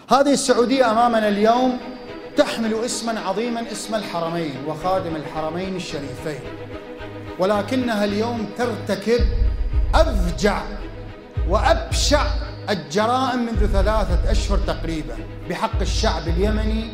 هذه السعودية أمامنا اليوم تحمل اسما عظيما، اسم الحرمين وخادم الحرمين الشريفين، ولكنها اليوم ترتكب أفجع وأبشع الجرائم منذ 3 أشهر تقريبا بحق الشعب اليمني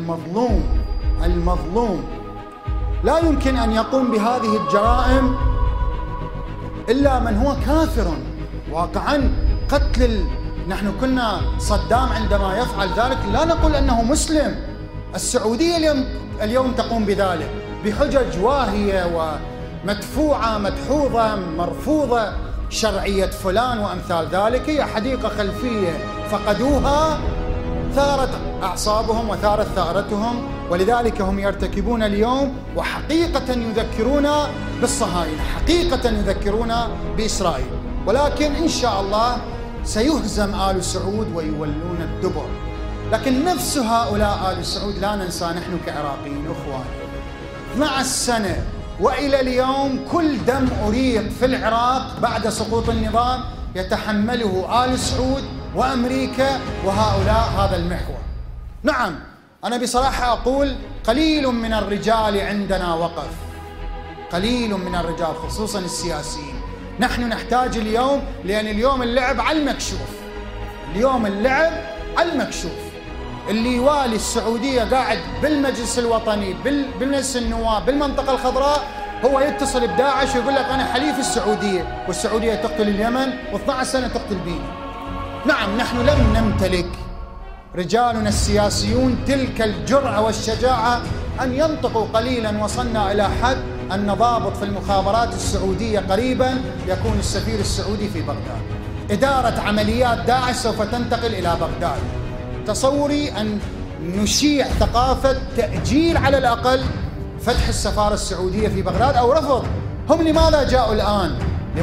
المظلوم. لا يمكن أن يقوم بهذه الجرائم إلا من هو كافر واقعا. نحن كنا صدام عندما يفعل ذلك لا نقول أنه مسلم. السعودية اليوم تقوم بذلك بحجج واهية ومدفوعة مدحوظة مرفوضة، شرعية فلان وأمثال ذلك. هي حديقة خلفية فقدوها، ثارت أعصابهم وثارت ثارتهم، ولذلك هم يرتكبون اليوم وحقيقة يذكرون بالصهاينة، حقيقة يذكرون بإسرائيل. ولكن إن شاء الله سيهزم آل سعود ويولون الدبر. لكن نفس هؤلاء آل سعود لا ننسى نحن كعراقيين أخواني 12 سنة وإلى اليوم كل دم أريق في العراق بعد سقوط النظام يتحمله آل سعود وأمريكا وهؤلاء هذا المحور. نعم، أنا بصراحة أقول قليل من الرجال عندنا وقف، قليل من الرجال خصوصا السياسيين. نحن نحتاج اليوم، لأن اليوم اللعب على المكشوف، اليوم اللعب على المكشوف. اللي يوالي السعودية قاعد بالمجلس الوطني بالمجلس النواب بالمنطقة الخضراء هو يتصل بداعش ويقول لك أنا حليف السعودية، والسعودية تقتل اليمن و12 سنة تقتل بينا. نعم، نحن لم نمتلك رجالنا السياسيون تلك الجرأة والشجاعة أن ينطقوا قليلا. وصلنا إلى حد أن ضابط في المخابرات السعودية قريبا يكون السفير السعودي في بغداد. إدارة عمليات داعش سوف تنتقل إلى بغداد. تصوري أن نشيع ثقافة تأجيل على الأقل فتح السفارة السعودية في بغداد أو رفض. هم لماذا جاءوا الآن؟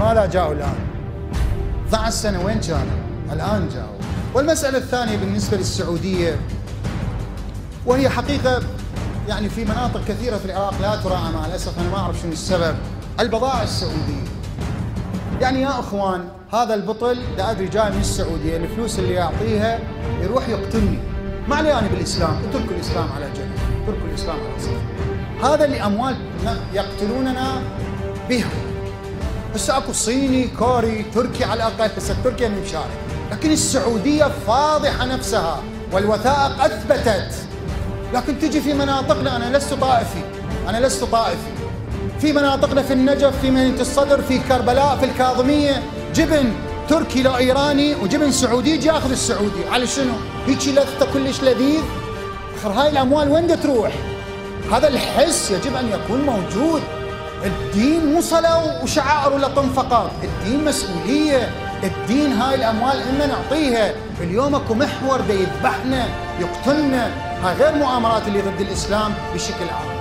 12 سنة وين كانوا؟ الآن جاءوا. والمسألة الثانية بالنسبة للسعودية، وهي حقيقة يعني في مناطق كثيرة في العراق لا تراعى مع الأسف، أنا ما أعرف شنو السبب، البضائع السعودية. يعني يا أخوان، هذا البطل لا أدري جاي من السعودية، الفلوس اللي يعطيها يروح يقتلني. ما علي أنا بالإسلام، اتركوا الإسلام على جنب، اتركوا الإسلام على صف. هذا اللي أموال يقتلوننا بها. بس أكو صيني، كوري، تركي على الأقل، بس تركيا مشارك، لكن السعودية فاضحة نفسها والوثائق أثبتت. لكن تجي في مناطقنا، أنا لست طائفي، في مناطقنا في النجف، في مدينة الصدر، في كربلاء، في الكاظمية، جبن تركي لو إيراني وجبن سعودي يجي ياخذ السعودي. على شنو؟ هيك لذته كلش لذيذ. آخر هاي الأموال وين تروح؟ هذا الحس يجب أن يكون موجود. الدين مو صلاة وشعائر ولا طن فقط، الدين مسؤولية. الدين هاي الأموال إما نعطيها. اليوم اكو محور دا يذبحنا يقتلنا، هاي غير مؤامرات اللي ضد الإسلام بشكل عام.